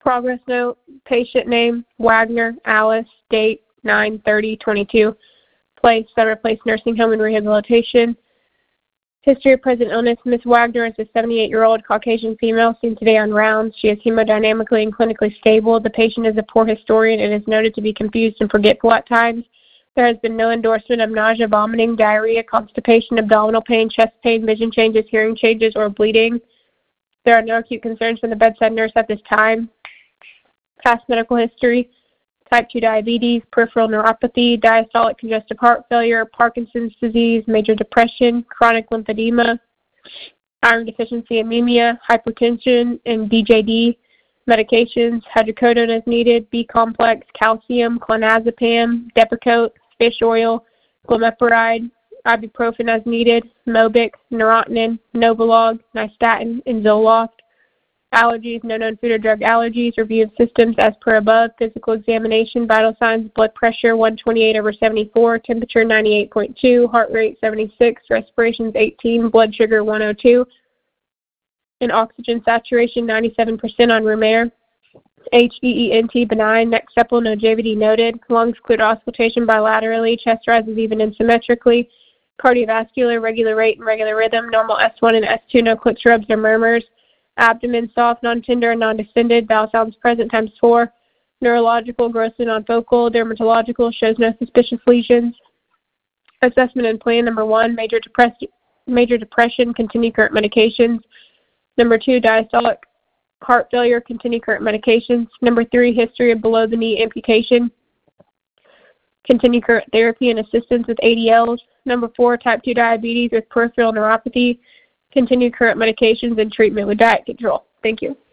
Progress note, patient name, Wagner, Alice, date 9/30/22, place, Center Place Nursing Home and Rehabilitation. History of present illness, Ms. Wagner is a 78-year-old Caucasian female seen today on rounds. She is hemodynamically and clinically stable. The patient is a poor historian and is noted to be confused and forgetful at times. There has been no endorsement of nausea, vomiting, diarrhea, constipation, abdominal pain, chest pain, vision changes, hearing changes, or bleeding. There are no acute concerns from the bedside nurse at this time. Past medical history, type 2 diabetes, peripheral neuropathy, diastolic congestive heart failure, Parkinson's disease, major depression, chronic lymphedema, iron deficiency anemia, hypertension, and DJD. Medications, hydrocodone as needed, B-complex, calcium, clonazepam, Depakote, fish oil, glimepiride, ibuprofen as needed, Mobic, Neurontin, Novolog, Nystatin, and Zoloft. Allergies, no known food or drug allergies, review of systems as per above, physical examination, vital signs, blood pressure 128/74, temperature 98.2, heart rate 76, respirations 18, blood sugar 102, and oxygen saturation 97% on room air. HEENT benign, neck supple, no JVD noted, lungs cleared auscultation bilaterally, chest rises even and symmetrically, cardiovascular, regular rate and regular rhythm, normal S1 and S2, no clicks, rubs, or murmurs. Abdomen soft, non-tender, and non-distended, bowel sounds present ×4. Neurological, grossly non-focal, dermatological, shows no suspicious lesions. Assessment and plan, number 1, major depression, continue current medications. Number 2, diastolic heart failure, continue current medications. Number 3, history of below-the-knee amputation, continue current therapy and assistance with ADLs. Number 4, type 2 diabetes with peripheral neuropathy, continue current medications and treatment with diet control. Thank you.